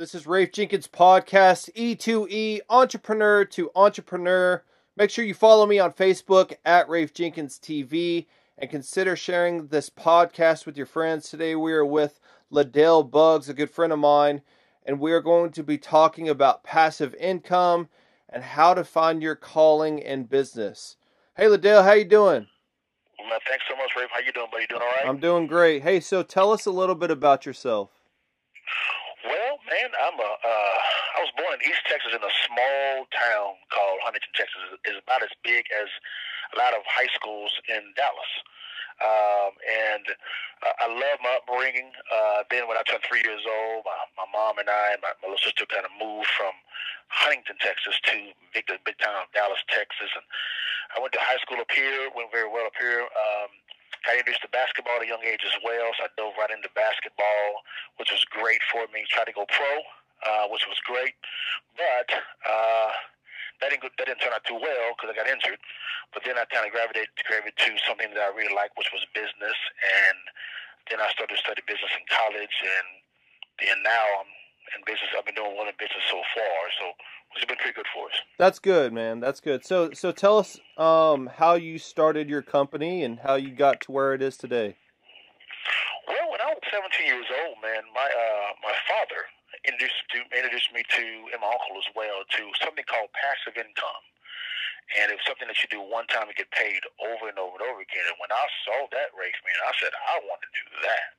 This is Rafe Jenkins Podcast, E2E, Entrepreneur to Entrepreneur. Make sure you follow me on Facebook at Rafe Jenkins TV and consider sharing this podcast with your friends. Today we are with Liddell Buggs, a good friend of mine, and we are going to be talking about passive income and how to find your calling in business. Hey Liddell, how you doing? Well, thanks so much, Rafe. How you doing, buddy? Doing all right? I'm doing great. Hey, so tell us a little bit about yourself. Well, man, I was born in East Texas in a small town called Huntington, Texas. It's about as big as a lot of high schools in Dallas. I love my upbringing. Then when I turned 3 years old, my mom and I and my little sister kind of moved from Huntington, Texas to the big town of Dallas, Texas. And I went to high school up here, went very well up here. Got introduced to basketball at a young age as well, so I dove right into basketball, which was great for me. Tried to go pro, which was great, but that didn't turn out too well because I got injured. But then I kind of gravitated to something that I really liked, which was business, and then I started to study business in college, and then now I'm in business. I've been doing well in business so far, so which has been pretty good for us. That's good, man. That's good. So tell us how you started your company and how you got to where it is today. Well, when I was 17 years old, man, my father introduced me to, and my uncle as well, to something called passive income. And it was something that you do one time and get paid over and over and over again. And when I saw that, Rafe, man, I said, I want to do that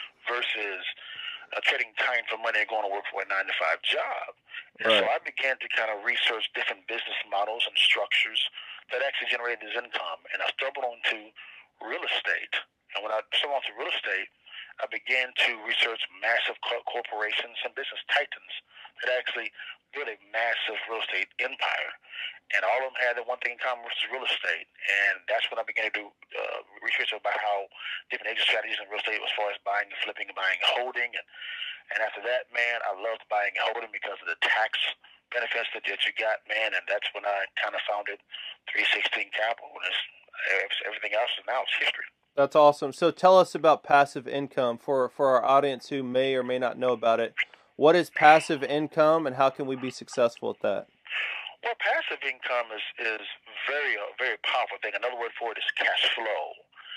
versus trading time for money and going to work for a 9-to-5 job. And so I began to kind of research different business models and structures that actually generated this income. And I stumbled onto real estate. And when I stumbled onto real estate, I began to research massive corporations and business titans that actually built a massive real estate empire. And all of them had the one thing in common, which is real estate. And that's when I began to do research about how different exit strategies in real estate as far as buying and flipping and buying and holding. And after that, man, I loved buying and holding because of the tax benefits that you got, man. And that's when I kind of founded 316 Capital. And everything else is now it's history. That's awesome. So tell us about passive income for our audience who may or may not know about it. What is passive income and how can we be successful at that? Well, passive income is very powerful thing. Another word for it is cash flow.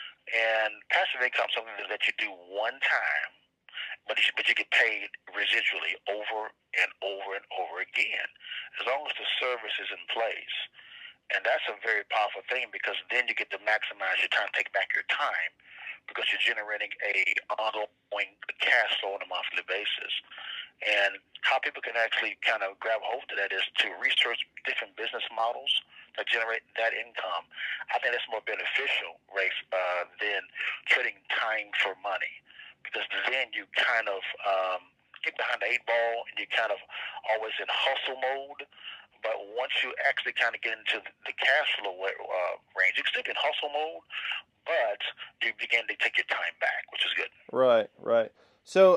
And passive income is something that you do one time, but you get paid residually over and over and over again, as long as the service is in place. And that's a very powerful thing because then you get to maximize your time, take back your time, because you're generating a ongoing cash flow on a monthly basis. And how people can actually kind of grab hold of that is to research different business models that generate that income. I think that's more beneficial, Rafe, than trading time for money, because then you kind of get behind the 8 ball and you kind of always in hustle mode. But once you actually kind of get into the cash flow range, you can still be in hustle mode, but you begin to take your time back, which is good. Right. So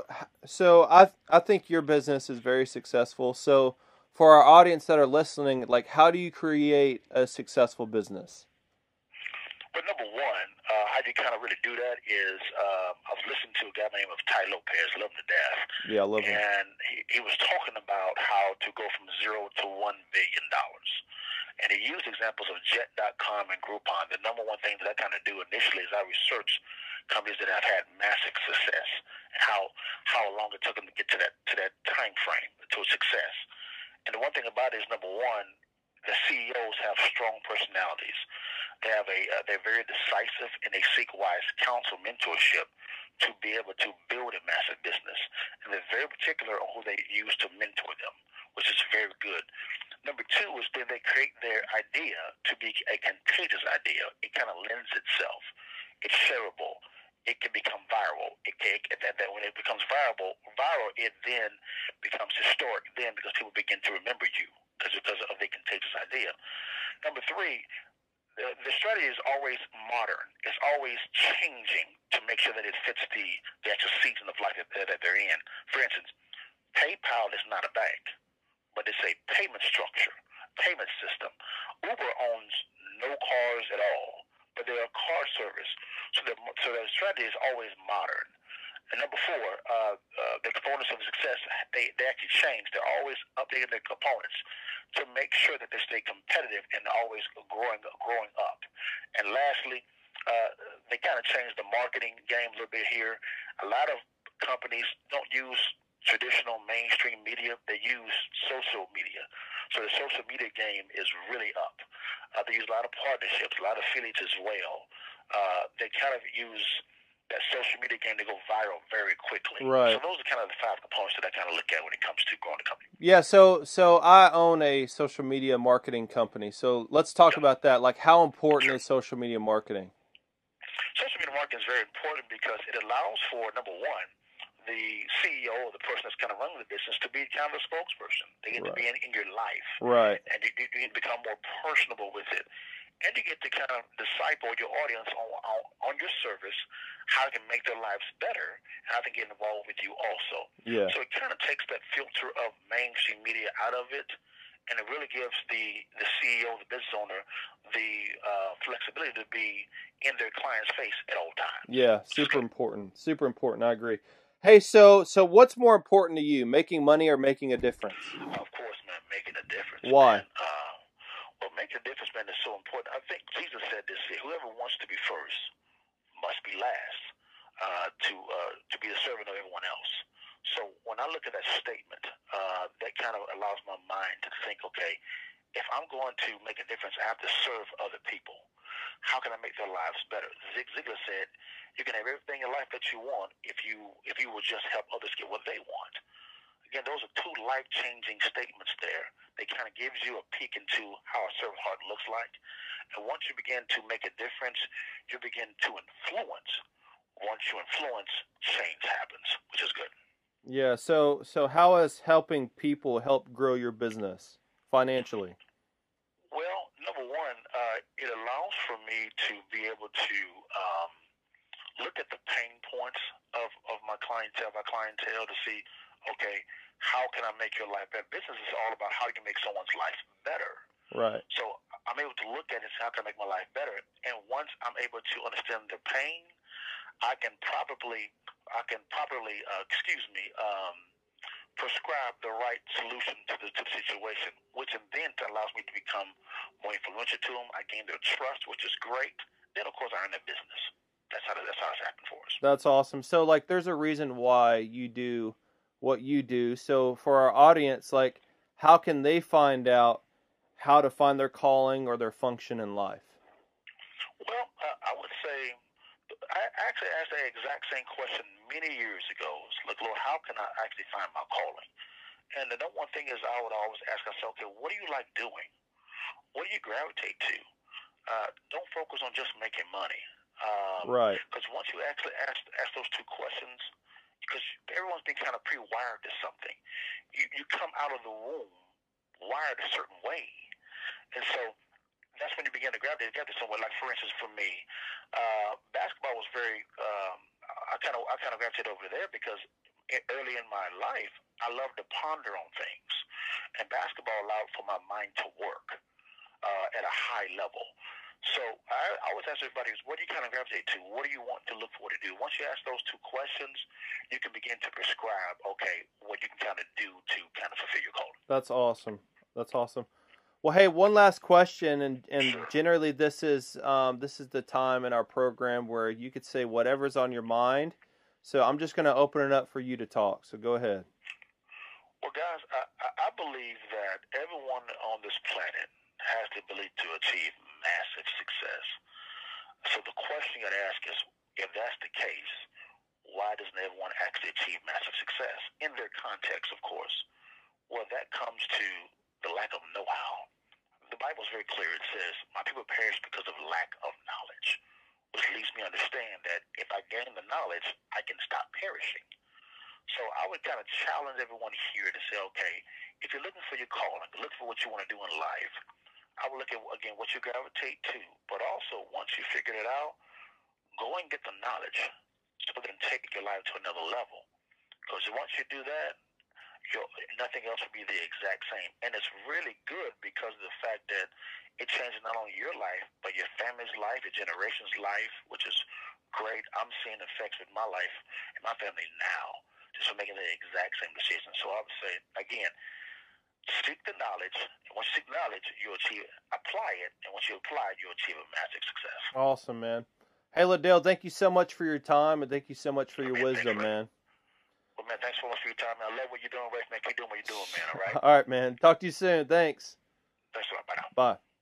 I think your business is very successful. So for our audience that are listening, like how do you create a successful business? But number one, how you kind of really do that is I was listening to a guy by the name of Tai Lopez, love him to death. Yeah, I love him. And he was talking about how to go from $0 to $1 billion. And he used examples of Jet.com and Groupon. The number one thing that I kind of do initially is I research companies that have had massive success and how long it took them to get to that time frame to success. And the one thing about it is, number one, the CEOs have strong personalities. They're very decisive, and they seek wise counsel, mentorship, to be able to build a massive business. And they're very particular on who they use to mentor them, which is very good. Number two is then they create their idea to be a contagious idea. It kind of lends itself. It's shareable. It can become viral. That when it becomes viral, it then becomes historic. Then because people begin to remember you because of the contagious idea. Number three, the strategy is always modern. It's always changing to make sure that it fits the actual season of life that they're in. For instance, PayPal is not a bank, but it's a payment structure, payment system. Uber owns no cars at all, but they're a car service. So their strategy is always modern. And number four, the components of success, they actually change. They're always updating their components to make sure that they stay competitive and always growing up. And lastly, they kind of change the marketing game a little bit here. A lot of companies don't use traditional mainstream media. They use social media. So the social media game is really up. They use a lot of partnerships, a lot of affiliates as well. They kind of use that social media game to go viral very quickly. Right. So those are kind of the 5 components that I kind of look at when it comes to growing a company. Yeah, so I own a social media marketing company. So let's talk about that. Like, how important is social media marketing? Social media marketing is very important because it allows for, number one, the CEO or the person that's kind of running the business to be kind of a spokesperson. They get to be in your life. Right. And you get to become more personable with it. And you get to kind of disciple your audience on your service, how they can make their lives better, how they can get involved with you also. Yeah. So it kind of takes that filter of mainstream media out of it, and it really gives the CEO, the business owner, the flexibility to be in their client's face at all times. Yeah, super important. Super important. I agree. Hey, so what's more important to you, making money or making a difference? Of course, man, making a difference. Why? Man. Well, making a difference, man, is so important. I think Jesus said this here: whoever wants to be first must be last, to be the servant of everyone else. So when I look at that statement, that kind of allows my mind to think, okay, if I'm going to make a difference, I have to serve other people. How can I make their lives better? Zig Ziglar said, you can have everything in life that you want if you will just help others get what they want. Again, those are 2 life-changing statements there. They kind of gives you a peek into how a servant heart looks like. And once you begin to make a difference, you begin to influence. Once you influence, change happens, which is good. Yeah, so how has helping people help grow your business financially? Well, number one, it allows for me to be able to look at the pain points of my clientele, to see, okay, how can I make your life better? Business is all about how you can make someone's life better. Right. So I'm able to look at it and say, how can I make my life better? And once I'm able to understand the pain, I can properly, prescribe the right solution to the situation, which then allows me to become more influential to them. I gain their trust, which is great. Then, of course, I earn their business. That's how it's happened for us. That's awesome. So, like, there's a reason why you do what you do. So, for our audience, like, how can they find out how to find their calling or their function in life? Well, I would say, I actually asked that exact same question many years ago. It's like, Lord, how can I actually find my calling? And the number one thing is I would always ask myself, okay, what do you like doing? What do you gravitate to? Don't focus on just making money. Right. Because once you actually ask those 2 questions, because everyone's been kind of pre-wired to something. You come out of the womb wired a certain way. And so that's when you begin to gravitate somewhere. Like, for instance, for me, basketball was very, I kind of gravitated over there because early in my life, I loved to ponder on things. And basketball allowed for my mind to work at a high level. So I always ask everybody, what do you kind of gravitate to? What do you want to look for to do? Once you ask those 2 questions, you can begin to prescribe, okay, what you can kind of do to kind of fulfill your calling. That's awesome. That's awesome. Well, hey, one last question, and Sure. Generally this is the time in our program where you could say whatever's on your mind. So I'm just going to open it up for you to talk. So go ahead. Well, guys, I believe that everyone on this planet has the ability to achieve massive success. So the question you got to ask is, if that's the case, why doesn't everyone actually achieve massive success? In their context, of course. Well, that comes to the lack of know-how. The Bible is very clear. It says, my people perish because of lack of knowledge, which leads me to understand that if I gain the knowledge, I can stop perishing. So I would kind of challenge everyone here to say, okay, if you're looking for your calling, look for what you want to do in life, I would look at, again, what you gravitate to. But also, once you figure it out, go and get the knowledge so it can take your life to another level. Because once you do that, nothing else will be the exact same. And it's really good because of the fact that it changes not only your life, but your family's life, your generation's life, which is great. I'm seeing effects with my life and my family now, just from making the exact same decision. So I would say, again, seek the knowledge. And once you seek knowledge, you'll achieve it. Apply it. And once you apply it, you'll achieve a massive success. Awesome, man. Hey, Liddell, thank you so much for your time, and thank you so much for your wisdom, man. Well, man, thanks so much for your time, man. I love what you're doing, Rafe, man. Keep doing what you're doing, man, all right? All right, man. Talk to you soon. Thanks. Thanks a lot. Bye now. Bye.